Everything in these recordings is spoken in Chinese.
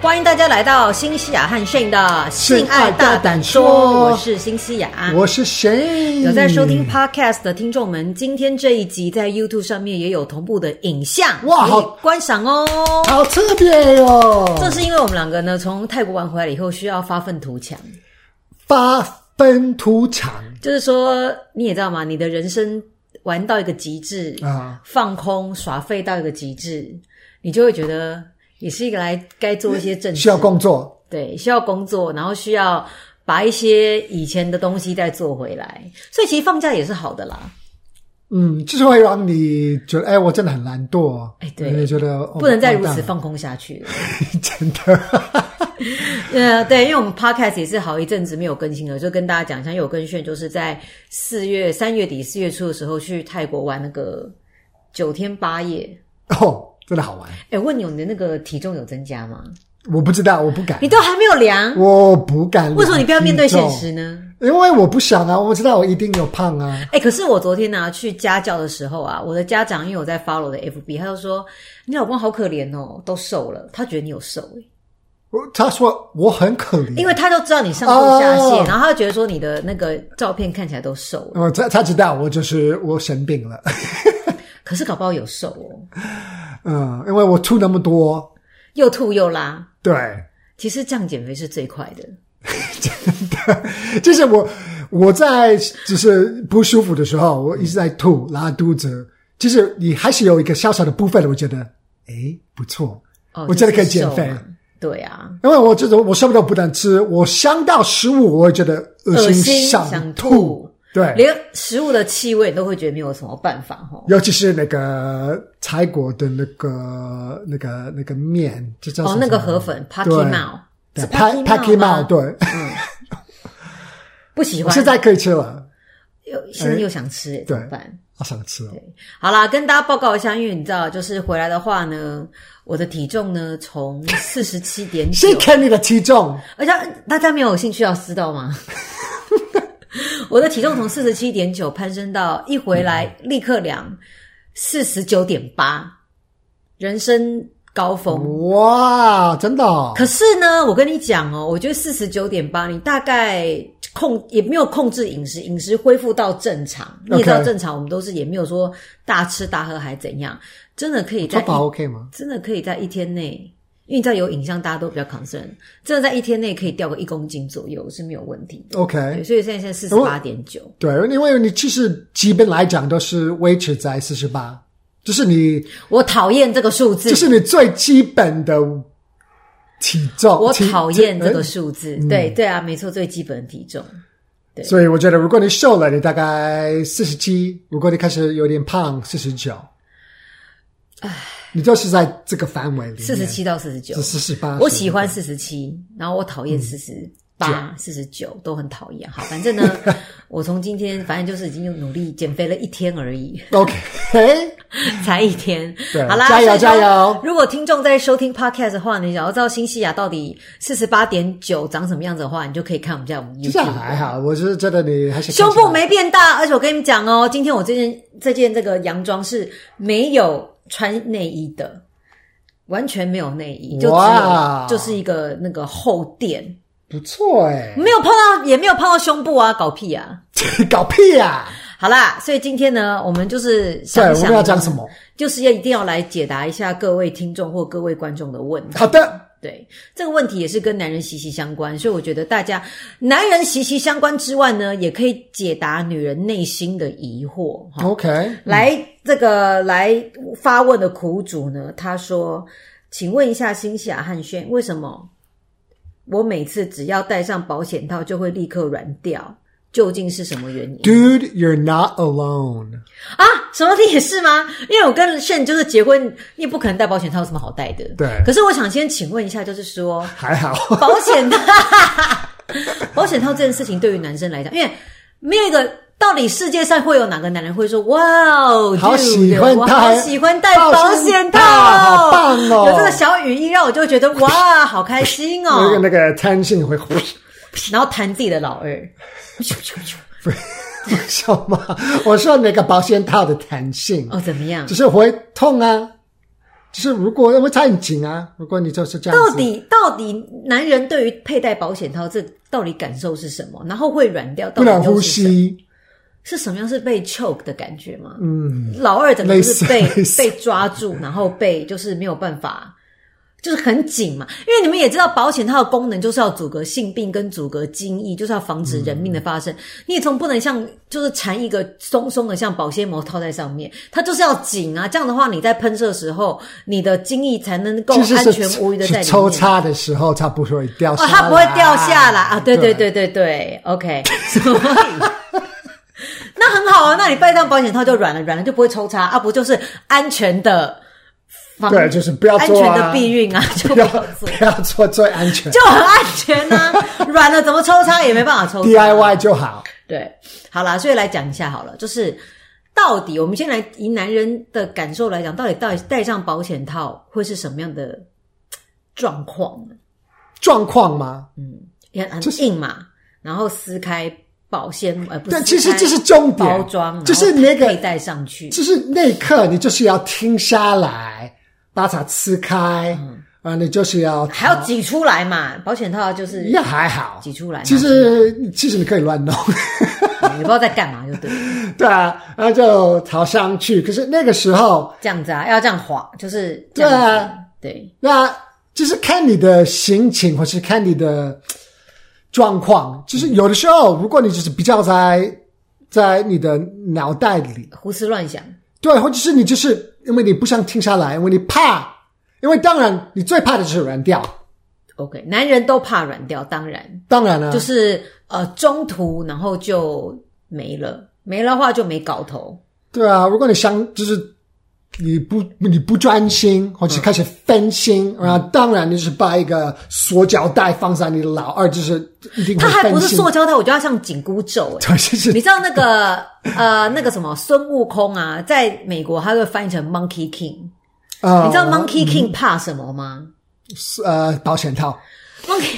欢迎大家来到新西亚和 Shane 的性爱大胆说，我是新西亚， 我是 Shane。 有在收听 Podcast 的听众们，今天这一集在 YouTube 上面也有同步的影像， 哇，好观赏哦， 好特别哦。 这是因为我们两个呢，从泰国玩回来以后，需要发愤图强。 发愤图强， 就是说，你也知道吗？你的人生玩到一个极致啊，放空耍废到一个极致，你就会觉得。也是一个该做一些正事， 需要工作， 对，需要工作，然后需要把一些以前的东西再做回来，所以其实放假也是好的啦。 就是会让你觉得，我真的很懒惰， 对， 你觉得不能再如此放空下去了， 真的。 对，因为我们 podcast 也是好一阵子没有更新了，就跟大家讲一下，因为我跟炫就是在3月底4月初的时候去泰国玩那个9天8夜真的好玩。 问你的那个体重有增加吗？ 我不知道，我不敢。 你都还没有量？ 我不敢量。 为什么你不要面对现实呢？ 因为我不想啊，我知道我一定有胖啊。 可是我昨天呢去家教的时候啊，我的家长因为我在 follow 的 FB， 他就说你老公好可怜哦，都瘦了。他觉得你有瘦他说我很可怜， 因为他都知道你上吐下泻，然后他就觉得说你的那个照片看起来都瘦了。 他知道我生病了。 可是搞不好有瘦哦。 因为我吐那么多， 又吐又拉。 对， 其实这样减肥是最快的。 真的，就是我在就是不舒服的时候，我一直在吐拉肚子，其实你还是有一个小小的部分，我觉得不错，我觉得可以减肥。 对啊， 因为我什么都不能吃，我想到食物我会觉得恶心想吐。对， 连食物的气味都会觉得没有什么办法尤其是那个泰国的那个面，这叫什么？ 那个河粉 Paki Mao， 是 Paki Mao， 对， 不喜欢。 我现在可以吃了， 现在又想吃，怎么办？ 我想吃了。 好啦，跟大家报告一下，因为你知道，就是回来的话呢，我的体重呢从47.9， 谁看你的体重？ 而且大家没有兴趣要知道吗？我的体重从47.9攀升到一回来立刻量49.8，人生高峰。 哇，真的哦。 可是呢，我跟你讲我觉得49.8你大概也没有控制饮食恢复到正常。你也知道正常我们都是也没有说大吃大喝还怎样，真的可以在做法 OK 吗？ 真的可以在一天内。因为你知道有影像大家都比较 concern， 真的在一天内可以掉个1公斤左右是没有问题的。 OK， 所以现在 48.9。 对，因为你其实基本来讲都是维持在48，就是我讨厌这个数字， 就是你最基本的体重。 我讨厌这个数字。对啊，没错，最基本的体重。对， 所以我觉得如果你瘦了，你大概47；如果你开始有点胖，49。你就是在这个范围里面 ，47到49， 是48。 我喜欢47，然后我讨厌48、49，都很讨厌。好，反正呢，我从今天反正就是已经努力减肥了1天而已。 OK， 才1天。好啦， 加油！ 如果听众在收听 Podcast 的话，你想要知道新西亚到底48.9长什么样子的话，你就可以看我们家YouTube。 这样还好，我是觉得你还是胸部没变大，而且我跟你们讲今天我这件这个洋装是没有穿内衣的，完全没有内衣，就只有就是一个那个厚垫， 不错没有碰到，也没有碰到胸部啊，搞屁啊， 搞屁啊！ 好啦，所以今天呢，我们就是想对，我们要讲什么？ 就是一定要来解答一下各位听众或各位观众的问题。 好的。 对，这个问题也是跟男人息息相关，所以我觉得大家男人息息相关之外呢，也可以解答女人内心的疑惑。 OK， 来发问的苦主呢，他说：“请问一下新西亚和炫，为什么我每次只要戴上保险套就会立刻软掉？究竟是什么原因 ？”Dude, you're not alone. 啊，什么你也是吗？因为我跟炫就是结婚，你也不可能戴保险套，有什么好戴的？ 对。 可是我想先请问一下，就是说， 还好， 保险套这件事情对于男生来讲，因为没有一个。到底世界上会有哪个男人会说哇哦， 好喜欢我好喜欢戴保险套， 好棒哦！ 有这个小语音让我就会觉得哇，好开心哦！那个弹性会， 然后弹自己的老二， 笑吗？我说那个保险套的弹性哦，怎么样？ 就是会痛啊， 就是如果因为它很紧啊，如果你就是这样子， 到底男人对于佩戴保险套这到底感受是什么？然后会软掉， 不能呼吸， 是什么样？是被 choke 的感觉吗？老二整个就是被抓住，然后被就是没有办法。就是很紧嘛，因为你们也知道保险套的功能就是要阻隔性病跟阻隔精液，就是要防止人命的发生。你也总不能像就是缠一个松松的像保鲜膜套在上面，它就是要紧啊，这样的话你在喷射的时候你的精液才能够安全无虞的在里面。 是抽插的时候它不会掉下来， 它不会掉下来啊，对 OK 所以那很好啊，那你戴上保险套就软了就不会抽插啊，不就是安全的对，就是不要做安全的避孕啊，就不要做， 不要做最安全， 就很安全啊。软了怎么抽插也没办法抽插 ，DIY 就好。 对，好啦，所以来讲一下好了，就是到底我们先来以男人的感受来讲，到底戴上保险套会是什么样的状况呢？ 状况吗？ 也很硬嘛，然后撕开保鲜不是， 对，其实这是重点， 包装就是那个佩戴上去， 就是那一刻你就是要停下来。把它撕开，你就是要还要挤出来嘛？保险套就是也还好， 挤出来。 其实你可以乱弄， 你不知道在干嘛就对了。 对啊，然后就逃上去。可是那个时候这样子啊，要这样滑，就是这样子。 对啊， 对， 那就是看你的心情，或是看你的状况。就是有的时候，如果你就是比较在你的脑袋里胡思乱想， 对，或者是你就是因为你不想停下来，因为你怕，因为当然你最怕的就是软掉。 OK， 男人都怕软掉，当然了，就是中途然后就没了的话就没搞头。 对啊，如果你想就是你不专心，或者是开始分心，然后当然就是把一个塑胶袋放在你的老二，就是一定会分心。 它还不是塑胶袋，我觉得它像紧箍咒对，就是你知道那个那个什么孙悟空啊，在美国他会翻译成 Monkey King。你知道 Monkey King 怕什么吗？ 保险套。 Monkey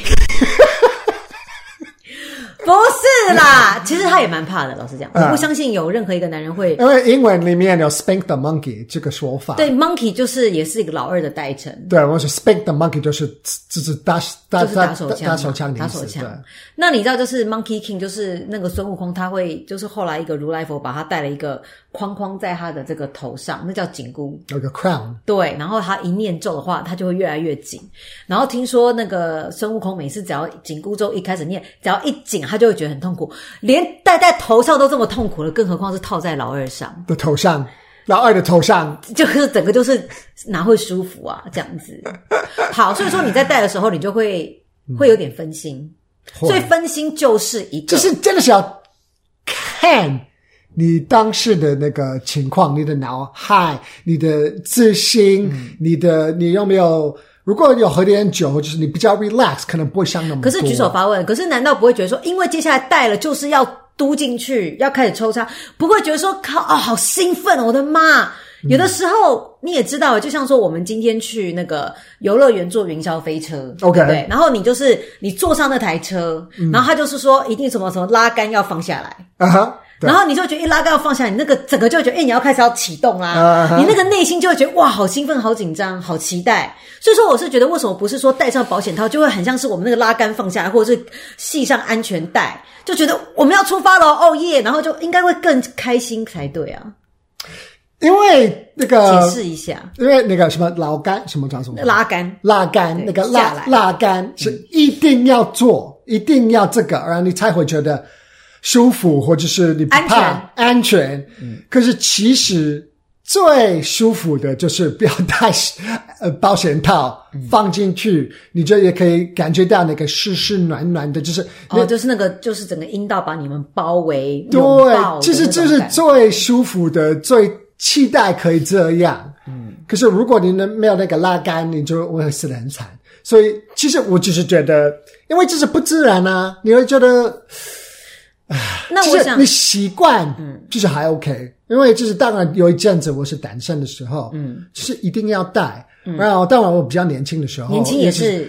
不是啦，其实他也蛮怕的，老实讲，我不相信有任何一个男人会， 因为英文里面有 spank the monkey 这个说法。 对 ，monkey 就是也是一个老二的代称。 对，我说 spank the monkey 就是打手枪。 那你知道，就是 Monkey King 就是那个孙悟空，他会就是后来一个如来佛把他戴了一个框框在他的这个头上，那叫紧箍， 有个 crown。对， 然后他一念咒的话，他就会越来越紧。然后听说那个孙悟空每次只要紧箍咒一开始念，只要一紧，他就会觉得很痛苦，连戴在头上都这么痛苦了，更何况是套在老二上的头上，老二的头上， 就是整个就是哪会舒服啊？这样子。好，所以说你在戴的时候，你就会有点分心，所以分心就是一个， 就是真的是要看你当时的那个情况，你的脑海，你的自信，你有没有？如果有喝点酒，就是你比较 relax， 可能不会想那么多。 可是举手发问，可是难道不会觉得说，因为接下来戴了就是要嘟进去，要开始抽插，不会觉得说靠好兴奋哦，我的妈！有的时候你也知道，就像说我们今天去那个游乐园坐云霄飞车 ，OK， 对，然后你坐上那台车，然后他就是说一定什么拉杆要放下来，然后你就觉得一拉杆要放下来，你那个整个就会觉得你要开始要启动啦，你那个内心就会觉得哇好兴奋好紧张好期待。所以说我是觉得为什么不是说戴上保险套就会很像是我们那个拉杆放下来，或者是系上安全带，就觉得我们要出发了哦耶，然后就应该会更开心才对啊。 因为那个解释一下， 因为那个什么老杆什么叫什么拉杆那个拉杆是一定要做，一定要这个，然后你才会觉得舒服，或者是你不怕安全。可是其实最舒服的就是不要带保险套放进去，你就也可以感觉到那个湿湿暖暖的，就是就是那个就是整个阴道把你们包围， 对，其实就是最舒服的，最期待可以这样。可是如果你没有那个拉杆，你就会死得很惨。所以其实我就是觉得，因为这是不自然啊，你会觉得那我想就是你习惯就是还 OK。因为就是当然有一阵子我是单身的时候就是一定要戴。然后当然我比较年轻的时候， 年轻也是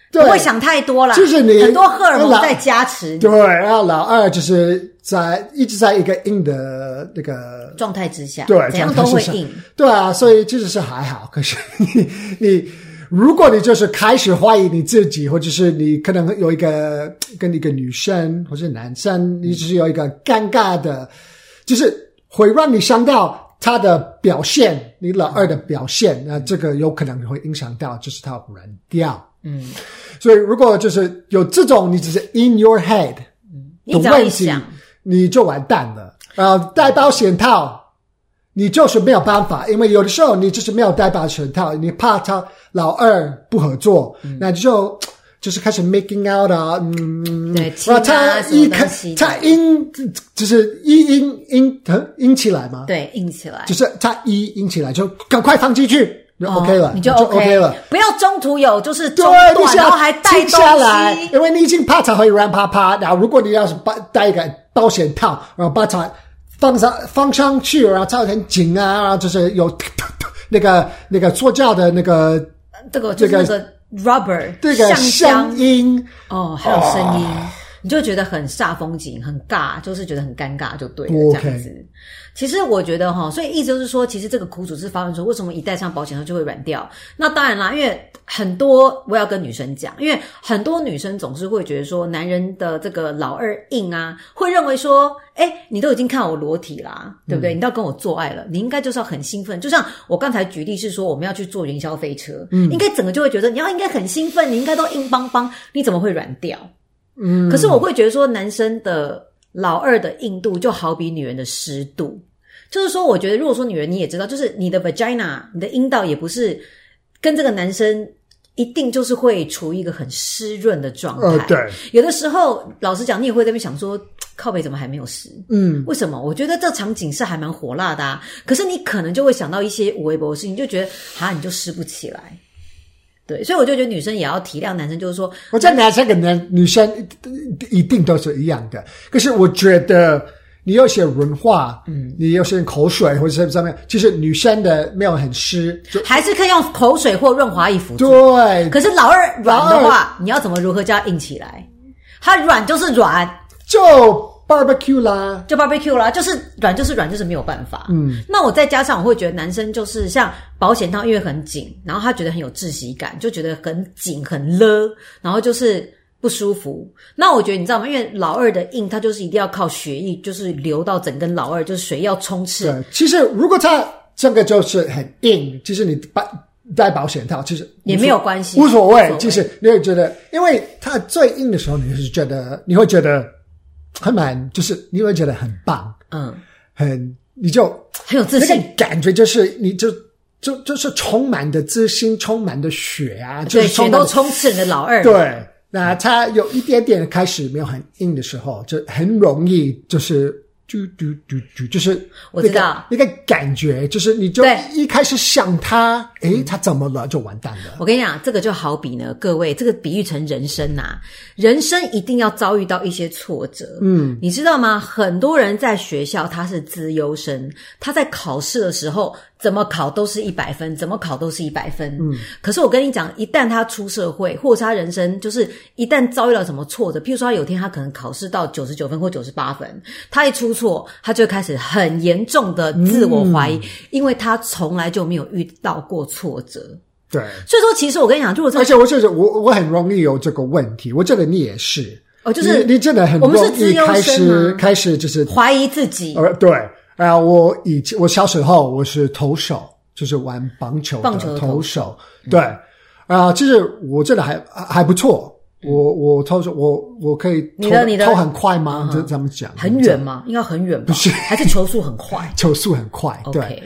不会想太多啦， 就是你很多荷尔蒙在加持。 对，然后老二就是一直在一个硬的那个状态之下， 对， 怎样都会硬。 对啊，所以其实是还好。可是你如果你就是开始怀疑你自己，或者是你可能有一个跟一个女生或是男生，你只是有一个尴尬的，就是会让你想到他的表现，你老二的表现，那这个有可能会影响到就是他软掉。所以如果就是有这种你只是 in your head 的问题，你就完蛋了。戴保险套你就是没有办法，因为有的时候你就是没有戴保险套，你怕他老二不合作，那就是开始 making out 啊， 对，亲啊， 他就是硬起来吗？ 对，硬起来， 就是他硬起来就赶快放进去。就 OK 了， 你就 OK 了， 不要中途有就是中断，然后还带东西下来，因为你已经怕它会软趴趴。然后如果你要是带一个保险套，然后把它放上去，然后它很紧啊，然后就是有那个塑胶的那个这个就是那个 rubber 这个声音还有声音，你就觉得很煞风景，很尬，就是觉得很尴尬，就对了，这样子。其实我觉得所以意思就是说，其实这个苦主是发问说，为什么一戴上保险套就会软掉？那当然啦，因为很多我要跟女生讲，因为很多女生总是会觉得说，男人的这个老二硬啊，会认为说，你都已经看我裸体啦，对不对？你都要跟我做爱了，你应该就是要很兴奋。就像我刚才举例是说，我们要去坐云霄飞车，应该整个就会觉得你应该很兴奋，你应该都硬邦邦，你怎么会软掉？可是我会觉得说，男生的老二的硬度就好比女人的湿度，就是说我觉得如果说女人你也知道，就是你的 vagina 你的阴道也不是跟这个男生一定就是会处于一个很湿润的状态。 对， 有的时候老实讲你也会在那边想说，靠北怎么还没有湿？为什么？我觉得这场景是还蛮火辣的啊，可是你可能就会想到一些无微博的事情，就觉得你就湿不起来。对，所以我就觉得女生也要体谅男生，就是说， 我觉得男生跟女生一定都是一样的。可是我觉得你有些文化，你有些口水或者是上面，其实女生的没有很湿， 还是可以用口水或润滑液辅助。 对， 可是老二软的话，你要怎么如何叫它硬起来？它软就是软， 就 barbecue 啦， 就是软就是软，就是没有办法。那我再加上我会觉得男生就是像保险套，因为很紧，然后他觉得很有窒息感，就觉得很紧很勒，然后就是不舒服。那我觉得你知道吗？因为老二的硬，它就是一定要靠血液，就是流到整根老二，就是水要冲刺。 对，其实如果它这个就是很硬，其实你戴保险套其实也没有关系， 无所谓。其实你会觉得，因为它最硬的时候，你会觉得就是你会觉得很棒，你就很有自信， 那个感觉就是你就是充满的自信，充满的血啊，就是血都充斥你的老二。 对，那它有一点点开始没有很硬的时候，就很容易就是就是我知道那个感觉，就是你就一开始想他，他怎么了就完蛋了。 我跟你讲，这个就好比呢，各位，这个比喻成人生啊，人生一定要遭遇到一些挫折。你知道吗？很多人在学校他是资优生，他在考试的时候怎么考都是100分，怎么考都是100分。可是我跟你讲，一旦他出社会，或者是他人生就是一旦遭遇到什么挫折，譬如说他有天他可能考试到99分或98分，他一出错，他就会开始很严重的自我怀疑，因为他从来就没有遇到过挫折。 对， 所以说其实我跟你讲，如果而且我很容易有这个问题，我觉得你也是。 就是你真的很容易开始就是怀疑自己。 对。我小时候我是投手，就是玩棒球的投手。对，其实我真的还不错。我投手，我可以投很快吗？这怎么讲？ 很远吗？应该很远吧？ 不是， 还是球速很快？ 球速很快，对。 Okay.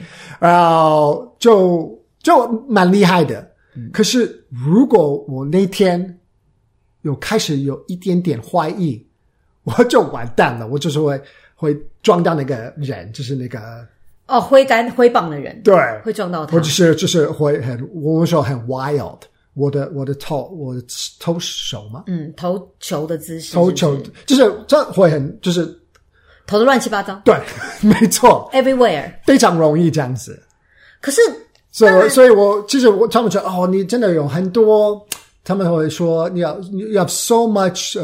就蛮厉害的。可是如果我那天开始有一点点怀疑，我就完蛋了，我就是会撞到那个人，就是那个挥棒的人， 对， 会撞到他。 我就是会我那时候很 wild， 我的投手嘛， 投球的姿势， 投球就是这会很就是投的乱七八糟， 对，没错 ，everywhere， 非常容易这样子。 可是， 所以其实他们觉得你真的有很多他们会说你要 so much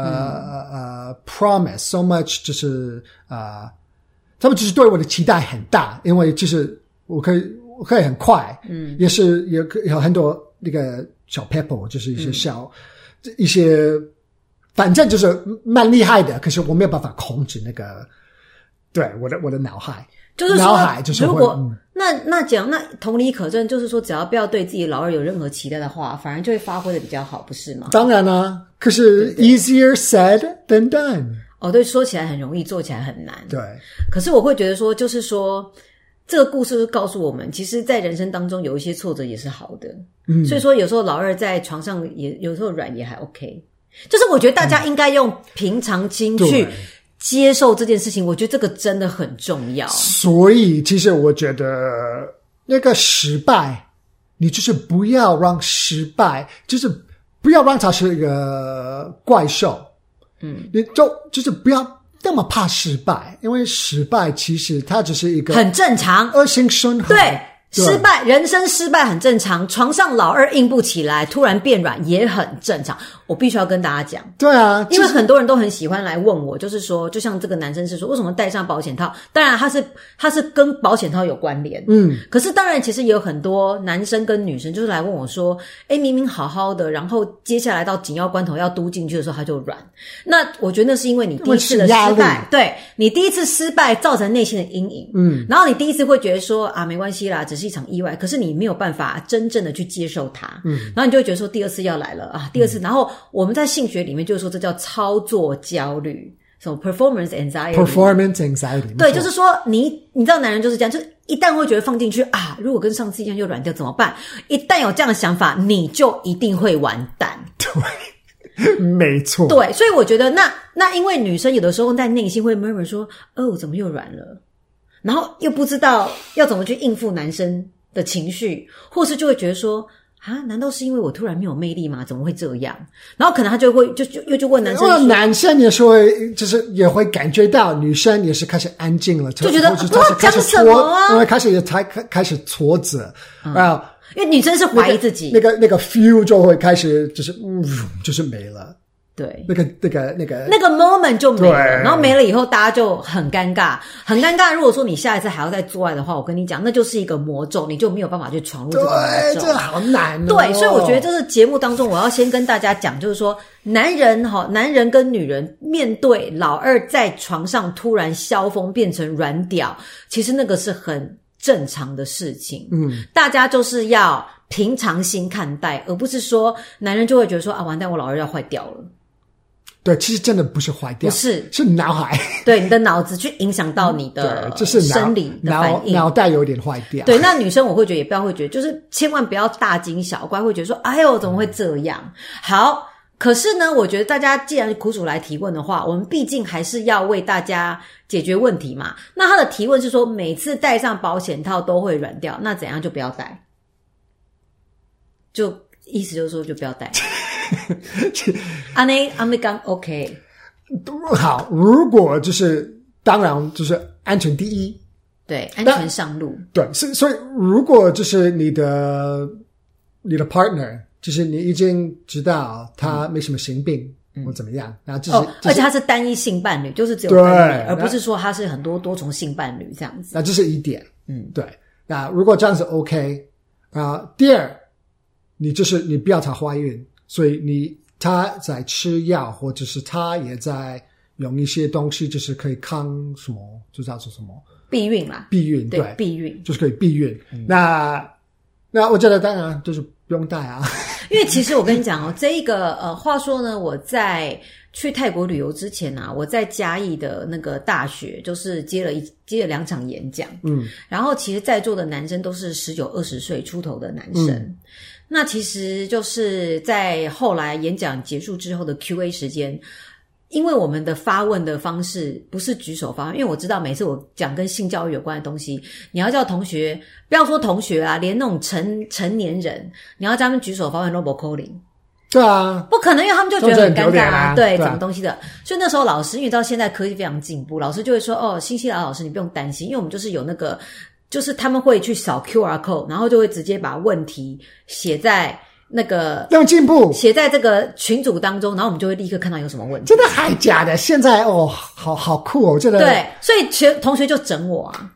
promise so much 就是他们就是对我的期待很大，因为就是我可以很快，也有很多那个小 pebble 就是一些一些反正就是蛮厉害的，可是我没有办法控制那个对我的脑海。 就是说脑海就是如果那讲那同理可证，就是说只要不要对自己老二有任何期待的话，反而就会发挥的比较好，不是吗？ 当然啦，可是 easier said than done。 对，说起来很容易，做起来很难。 对， 可是我会觉得说，就是说这个故事是告诉我们，其实在人生当中有一些挫折也是好的。所以说有时候老二在床上也有时候软也还 OK。就是我觉得大家应该用平常心去接受这件事情，我觉得这个真的很重要。 所以其实我觉得那个失败，你就是不要让失败，就是不要让它是一个怪兽。你就是不要那么怕失败，因为失败其实它只是一个很正常恶性循环。 对。失败，人生失败很正常，床上老二硬不起来，突然变软也很正常。我必须要跟大家讲， 对啊， 因为很多人都很喜欢来问我，就是说，就像这个男生是说，为什么戴上保险套？当然，他是跟保险套有关联，可是当然，其实也有很多男生跟女生就是来问我说，明明好好的，然后接下来到紧要关头要嘟进去的时候，他就软。那我觉得那是因为你第一次的失败，对你第一次失败造成内心的阴影，然后你第一次会觉得说没关系啦，只是一场意外，可是你没有办法真正的去接受它，然后你就会觉得说第二次要来了第二次，然后我们在性学里面就是说这叫操作焦虑，什么 performance anxiety， 对，就是说你知道男人就是这样，就是一旦会觉得放进去如果跟上次一样又软掉怎么办？一旦有这样的想法，你就一定会完蛋。 对，没错。 对，所以我觉得那因为女生有的时候在内心会 murmur 说怎么又软了，然后又不知道要怎么去应付男生的情绪，或是就会觉得说难道是因为我突然没有魅力吗？怎么会这样？然后可能他就会就问男生说， 男生也是会就是也会感觉到女生也是开始安静了， 就觉得讲什么因为开始挫折因为女生是怀疑自己， 那个 feel 就会开始就是没了。 对， 那个 moment 就没了，然后没了以后大家就很尴尬，很尴尬。如果说你下一次还要再做爱的话，我跟你讲，那就是一个魔咒，你就没有办法去闯入这个魔咒。 对，这好难对，所以我觉得这是节目当中我要先跟大家讲，就是说男人跟女人面对老二在床上突然消风变成软屌，其实那个是很正常的事情。大家就是要平常心看待，而不是说男人就会觉得说完蛋，我老二要坏掉了。 对，其实真的不是坏掉，是脑海， 对，你的脑子去影响到你的生理的反应， 脑袋有点坏掉。 对，那女生我会觉得也不要会觉得，就是千万不要大惊小怪，会觉得说哎呦怎么会这样。好，可是呢我觉得大家既然苦主来提问的话，我们毕竟还是要为大家解决问题嘛。那他的提问是说每次戴上保险套都会软掉，那怎样就不要戴，就意思就是说就不要戴。安内刚 OK。 好，如果就是当然就是安全第一， 对，安全上路。 对，所以如果就是你的 partner 就是你已经知道他没什么性病或怎么样，然后而且他是单一性伴侣，就是只有单一，而不是说他是很多多重性伴侣这样子。 那这是一点。对，那如果这样子 OK 第二，你不要她怀孕，所以他在吃药，或者是他也在用一些东西，就是可以抗什么，就叫做什么避孕嘛，对，避孕就是可以避孕。那我觉得当然就是不用带因为其实我跟你讲这一个话说呢，我在去泰国旅游之前我在嘉义的那个大学就是接了2场演讲，然后其实在座的男生都是19、20岁出头的男生。那其实就是在后来演讲结束之后的 QA 时间，因为我们的发问的方式不是举手发问，因为我知道每次我讲跟性教育有关的东西，你要叫同学，不要说同学连那种成年人，你要叫他们举手发问 robot calling。 对啊， 不可能，因为他们就觉得很尴尬对， 什么东西的。所以那时候老师，因为到现在科技非常进步，老师就会说新西兰老师你不用担心，因为我们就是有那个，就是他们会去扫 QR code， 然后就会直接把问题写在那个让进步写在这个群组当中，然后我们就会立刻看到有什么问题。 真的还假的？现在哦，好酷哦，真的。 对，所以同学就整我啊。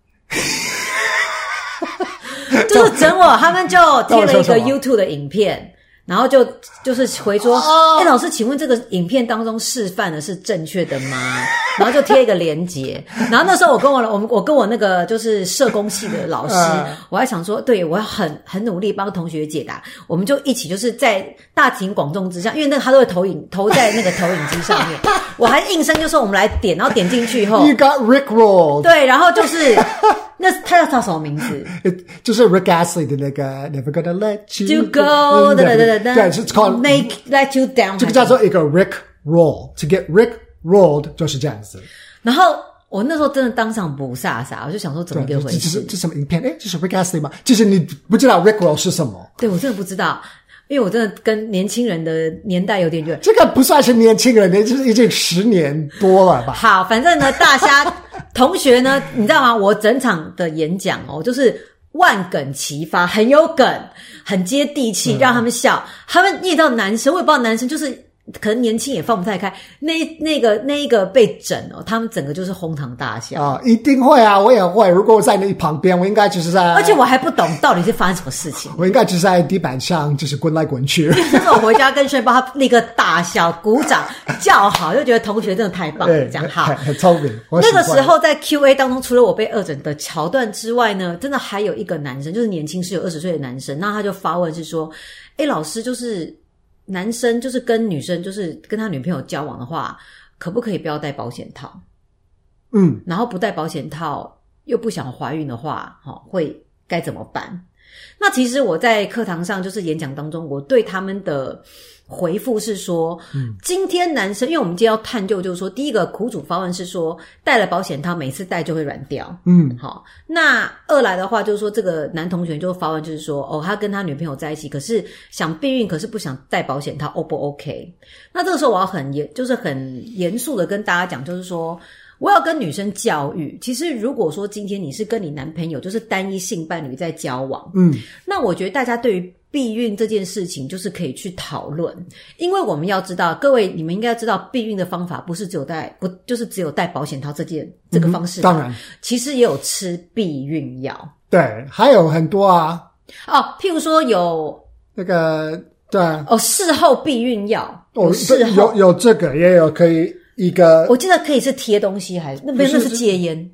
就是整我，他们就贴了一个 YouTube 的影片，然后就是回说，老师，请问这个影片当中示范的是正确的吗？然后就贴一个连结，然后那时候我跟我那个就是社工系的老师，我还想说，对，我要很努力帮同学解答，我们就一起就是在大庭广众之下，因为那个他都会投在那个投影机上面，我还应声就说我们来点，然后点进去以后 ，You got Rickrolled， 对，然后就是那他叫什么名字？ 就是 Rick Astley 的那个 Never Gonna Let You Go， 对，是 called Let You Down， 这个叫做一个 Rick Roll，to get Rick Rolled 就是这样子。 然后我那时候真的当场不飒飒，我就想说怎么一个回事？ 这什么影片？这是 Rick Astley 吗？就是你不知道 Rick Roll 是什么？ 对，我真的不知道，因为我真的跟年轻人的年代有点远。 这个不算是年轻人，就是已经10年多了吧？ 好，反正呢，大家同学呢，你知道吗？我整场的演讲就是万梗齐发，很有梗，很接地气，让他们笑。他们念到男生，我也不知道男生就是。可能年轻也放不太开，那一个被整他们整个就是哄堂大笑啊，一定会啊，我也会。如果我在你旁边，我应该就是在， 而且我还不懂到底是发生什么事情， 我应该就是在地板上就是滚来滚去。 就是我回家跟轩包，他立刻大笑、鼓掌、叫好，就觉得同学真的太棒了，这样好， 很聪明。 那个时候在 Q&A 当中，除了我被恶整的桥段之外呢，真的还有一个男生，就是年轻是有20岁的男生，那他就发问是说，老师就是。男生就是跟女生就是跟他女朋友交往的话，可不可以不要戴保险套？然后不戴保险套又不想怀孕的话，会该怎么办？那其实我在课堂上就是演讲当中，我对他们的回复是说，今天男生，因为我们今天要探究，就是说，第一个苦主发问是说，戴了保险套，每次戴就会软掉。好，那二来的话，就是说，这个男同学就发问，就是说，他跟他女朋友在一起，可是想避孕，可是不想戴保险套 ，O 不 OK？ 那这个时候我要很严肃的跟大家讲，就是说。我要跟女生教育，其实如果说今天你是跟你男朋友就是单一性伴侣在交往，那我觉得大家对于避孕这件事情就是可以去讨论，因为我们要知道，各位你们应该知道避孕的方法不是只有戴保险套这个方式， 当然， 其实也有吃避孕药， 对，还有很多啊， 譬如说有那个对事后避孕药， 有这个也有可以。一个我记得可以是贴东西还是那是戒烟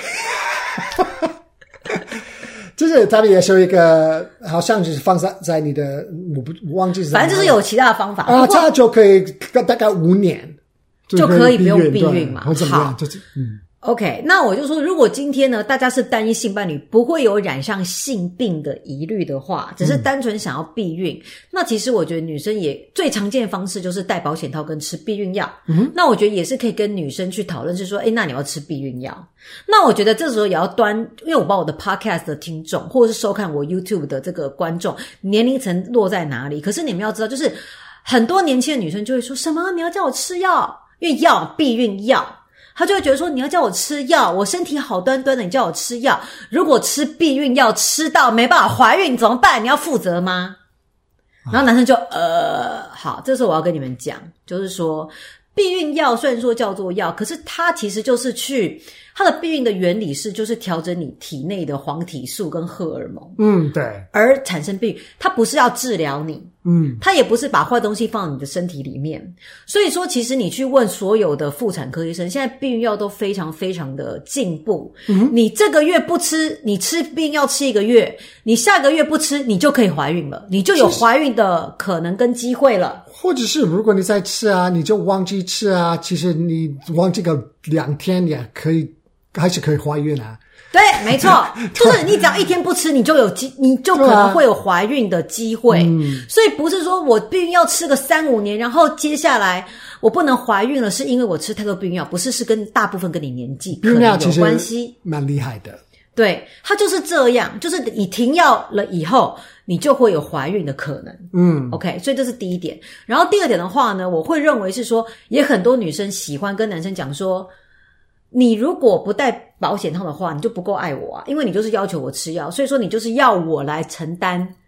就是他们也是有一个好像就是放在你的我忘记是反正就是有其他的方法啊，这样就可以大概5年就可以不用避孕嘛。 好，就是 OK， 那我就说，如果今天呢，大家是单一性伴侣，不会有染上性病的疑虑的话，只是单纯想要避孕，那其实我觉得女生也最常见的方式就是戴保险套跟吃避孕药。那我觉得也是可以跟女生去讨论，是说，那你要吃避孕药。那我觉得这时候也要因为我把我的 podcast 的听众，或者是收看我 YouTube 的这个观众年龄层落在哪里。可是你们要知道，就是很多年轻的女生就会说什么你要叫我吃药，因为避孕药。他就会觉得说你要叫我吃药，我身体好端端的，你叫我吃药，如果吃避孕药吃到没办法怀孕怎么办？你要负责吗？然后男生就好，这时候我要跟你们讲，就是说避孕药虽然说叫做药，可是它其实就是它的避孕的原理就是调整你体内的黄体素跟荷尔蒙， 对， 而产生避孕，它不是要治疗你，它也不是把坏东西放到你的身体里面。所以说其实你去问所有的妇产科医生，现在避孕药都非常非常的进步，你这个月不吃，你吃避孕药吃1个月，你下个月不吃，你就可以怀孕了，你就有怀孕的可能跟机会了。 或者是如果你在吃啊，你就忘记吃啊，其实你忘记个2天也可以，还是可以怀孕啊。 对，没错，就是你只要1天不吃，你就可能会有怀孕的机会。所以不是说我避孕药吃个3-5年，然后接下来我不能怀孕了，是因为我吃太多避孕药，不是，是跟大部分跟你年纪可能有关系， 蛮厉害的。 对，它就是这样，就是你停药了以后，你就会有怀孕的可能。OK， 所以这是第一点。然后第二点的话呢，我会认为是说，也很多女生喜欢跟男生讲说，你如果不戴保险套的话，你就不够爱我啊，因为你就是要求我吃药，所以说你就是要我来承担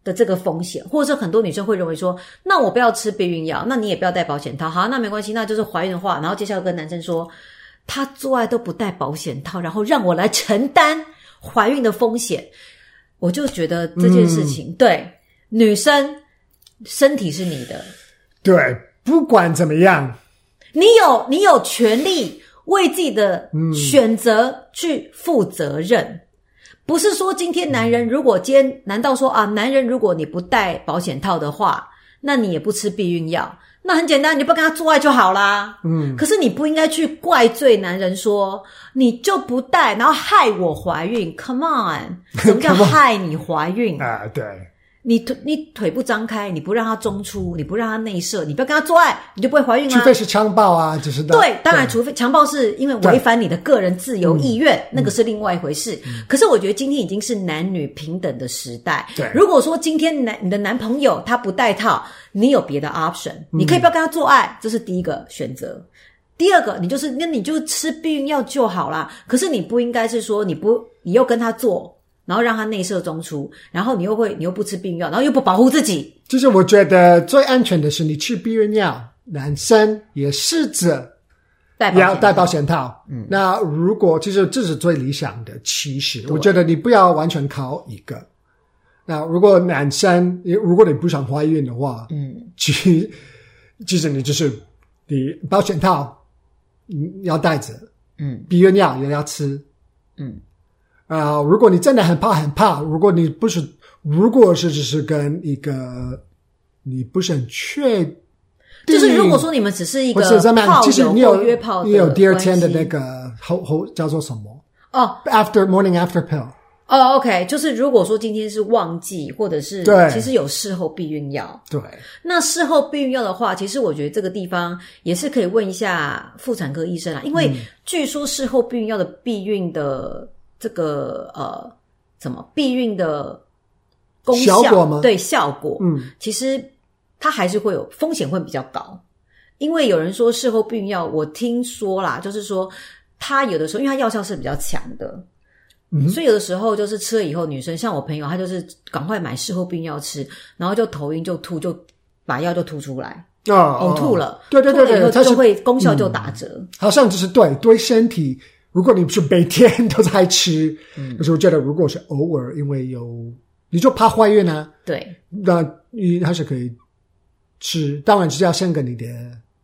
的这个风险，或者是很多女生会认为说，那我不要吃避孕药，那你也不要戴保险套，好，那没关系，那就是怀孕的话，然后接下来跟男生说，他做爱都不戴保险套，然后让我来承担怀孕的风险，我就觉得这件事情，对女生身体是你的， 对，不管怎么样， 你有权利为自己的选择去负责任。不是说今天男人如果难道说男人如果你不戴保险套的话，那你也不吃避孕药，那很简单，你不跟他做爱就好啦。可是你不应该去怪罪男人说你就不戴，然后害我怀孕。Come on， 什么叫害你怀孕啊？对。 你腿不张开，你不让他中出，你不让他内射，你不要跟他做爱，你就不会怀孕啊。 除非是强暴啊，就是对，当然除非强暴是因为违反你的个人自由意愿，那个是另外一回事。可是我觉得今天已经是男女平等的时代。 对， 如果说今天你的男朋友他不戴套，你有别的 option，你可以不要跟他做爱，这是第一个选择。第二个，你就吃避孕药就好啦。可是你不应该是说你又跟他做。然后让他内射中出，然后你又不吃避孕药，然后又不保护自己。 就是我觉得最安全的是你吃避孕药，男生也试着要戴保险套。那如果其实这是最理想的，其实我觉得你不要完全靠一个。那如果男生如果你不想怀孕的话，其实你就是你保险套要带着，避孕药也要吃，如果你真的很怕，如果是只是跟一个你不是很确定， 就是如果说你们只是一个炮友或约炮的， 你有第二天的那个叫做什么morning after pill。 OK， 就是如果说今天是忘记，或者是其实有事后避孕药， 对， 那事后避孕药的话，其实我觉得这个地方也是可以问一下妇产科医生啊，因为据说事后避孕药的避孕的这个避孕的功效效果吗？ 对，效果其实它还是会有风险，会比较高。因为有人说事后避孕药，我听说啦，就是说它有的时候因为它药效是比较强的，所以有的时候就是吃了以后，女生像我朋友，她就是赶快买事后避孕药吃，然后就头晕就吐，就把药就吐出来，呕吐了， 对， 吐了以后就会功效就打折， 好像就是对身体。如果你不是每天都在吃，可是我觉得如果是偶尔，因为你就怕怀孕啊， 对， 那你还是可以吃，当然是要先跟你的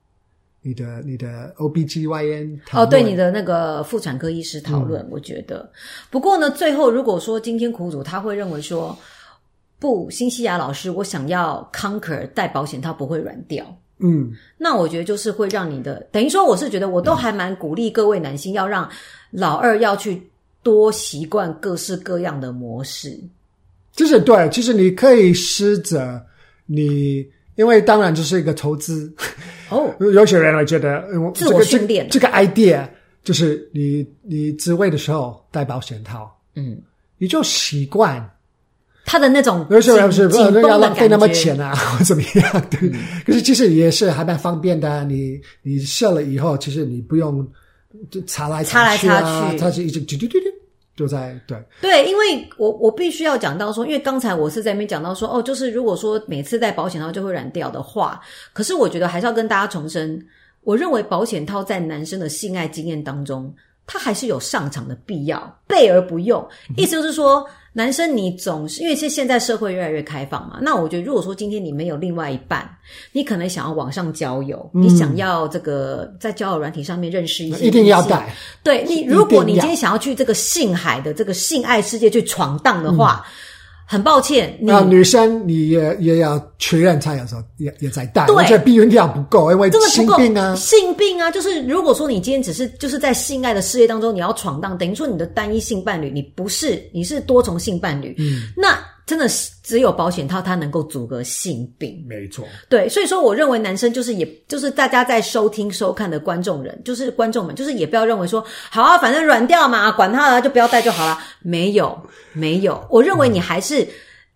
OBGYN 讨论， 对你的那个妇产科医师讨论，我觉得。不过呢，最后如果说今天苦主他会认为说，不，辛西娅老师，我想要 conquer 戴保险套不会软掉。那我觉得就是会让你的，等于说我是觉得我都还蛮鼓励各位男性要让老二要去多习惯各式各样的模式。 就是对，其实你可以试着因为当然这是一个投资有些人会觉得自我训练这个 idea 就是你自慰的时候戴保险套，你就习惯他的那种有些人是要浪费那么钱啊或怎么样，对，可是其实也是还蛮方便的啊，你射了以后其实你不用擦来擦去它是一直就在对，因为我必须要讲到说，因为刚才我是在那边讲到说就是如果说每次戴保险套就会软掉的话，可是我觉得还是要跟大家重申，我认为保险套在男生的性爱经验当中它还是有上场的必要，备而不用，意思就是说男生你总是因为现在社会越来越开放嘛，那我觉得如果说今天你没有另外一半，你可能想要网上交友，你想要这个在交友软体上面认识一些， 一定要带， 对，如果你今天想要去这个性海的这个性爱世界去闯荡的话，很抱歉， 女生你也要确认她有时候也在带， 对， 我觉得避孕药不够，因为性病啊，就是如果说你今天只是就是在性爱的事业当中你要闯荡，等于说你的单一性伴侣你是多重性伴侣，那真的只有保险套它能够阻隔性病， 没错， 对，所以说我认为男生就是大家在收听收看的观众们，就是也不要认为说好啊，反正软掉嘛，管它了，就不要戴就好了，没有，我认为你还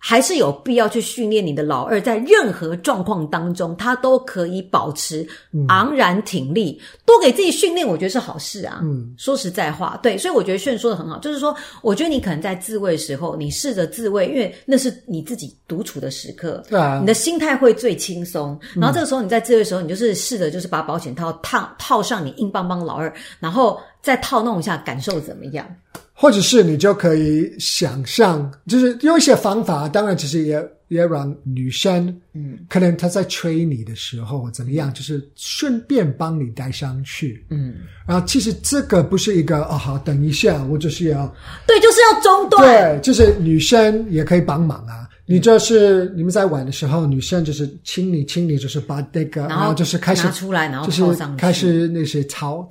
还是有必要去训练你的老二，在任何状况当中，他都可以保持昂然挺立。多给自己训练，我觉得是好事啊。说实在话，对，所以我觉得炫说的很好，就是说，我觉得你可能在自慰的时候，你试着自慰，因为那是你自己独处的时刻， 对啊， 你的心态会最轻松。然后这个时候你在自慰的时候，你就是试着就是把保险套套上你硬邦邦老二，然后再套弄一下，感受怎么样？ 或者是你就可以想象，就是有一些方法，当然其实也让女生，可能她在吹你的时候怎么样，就是顺便帮你带上去，然后其实这个不是一个好，等一下，我就是要， 对，就是要中断， 对，就是女生也可以帮忙啊。你就是你们在玩的时候，女生就是亲你，就是把那个，然后就是开始拿出来，然后就是套上去， 开始那些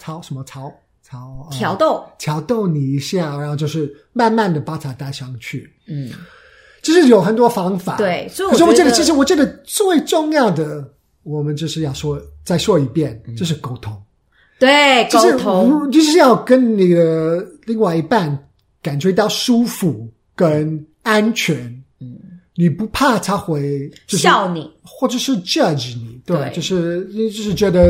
挑逗你一下，然后就是慢慢的把它带上去。就是有很多方法。 对，所以可是我觉得最重要的，我们就是要再说一遍，就是沟通。 对，沟通就是要跟你的另外一半感觉到舒服跟安全。你不怕他会笑你， 或者是 judge 你，对，就是觉得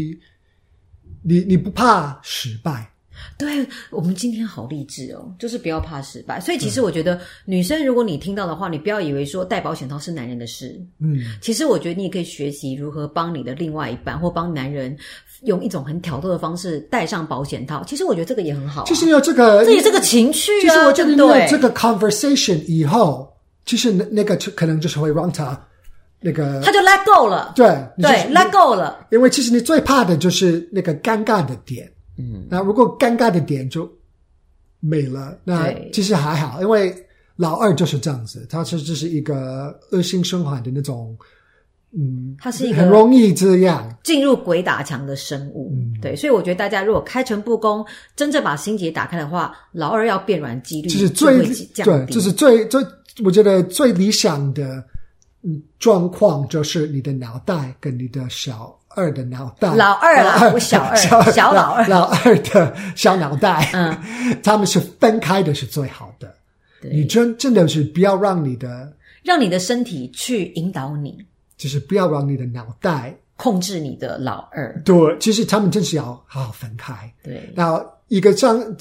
你不怕失败。 对，我们今天好励志哦，就是不要怕失败。所以其实我觉得女生如果你听到的话，你不要以为说戴保险套是男人的事。其实我觉得你也可以学习如何帮你的另外一半或帮男人用一种很挑逗的方式戴上保险套。其实我觉得这个也很好其实有这个情趣啊。 其实我觉得你有这个 conversation 以后，其实那个可能就是会让他那个他就 let go 了。 对 let go 了。 因为其实你最怕的就是那个尴尬的点。那如果尴尬的点就没了，那其实还好，因为老二就是这样子，他就是一个恶性循环的那种， 他是一个很容易这样进入鬼打墙的生物。对，所以我觉得大家如果开诚布公，真正把心结打开的话，老二要变软几率就是就会降低。 就是最我觉得最理想的状况就是你的脑袋跟你的小二的脑袋， 老二啦，不小二，小老二， 老二的小脑袋，他们是分开的，是最好的。你真的是不要让你的身体去引导你，就是不要让你的脑袋控制你的老二。 对，其实他们真是要好好分开。 对， 然后一个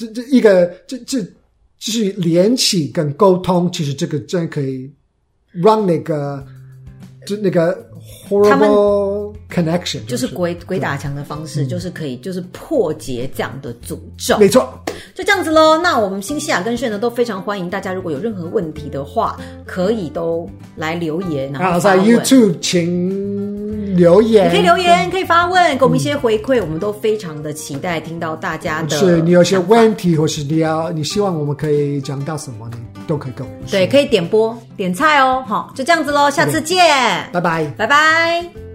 就是联系跟沟通，其实这个真可以让那个 horrible connection 就是鬼打墙的方式，就是可以就是破解这样的诅咒。 没错， 就这样子咯。那我们新西亚跟炫呢都非常欢迎大家，如果有任何问题的话，可以都来留言，然后在 YouTube 请留言， 你可以留言，可以发问，给我们一些回馈，我们都非常的期待听到大家的。 是你有些问题，或是你希望我们可以讲到什么，你都可以跟我们说。 对，可以点播点菜哦。好，就这样子咯，下次见， 拜拜， 拜拜。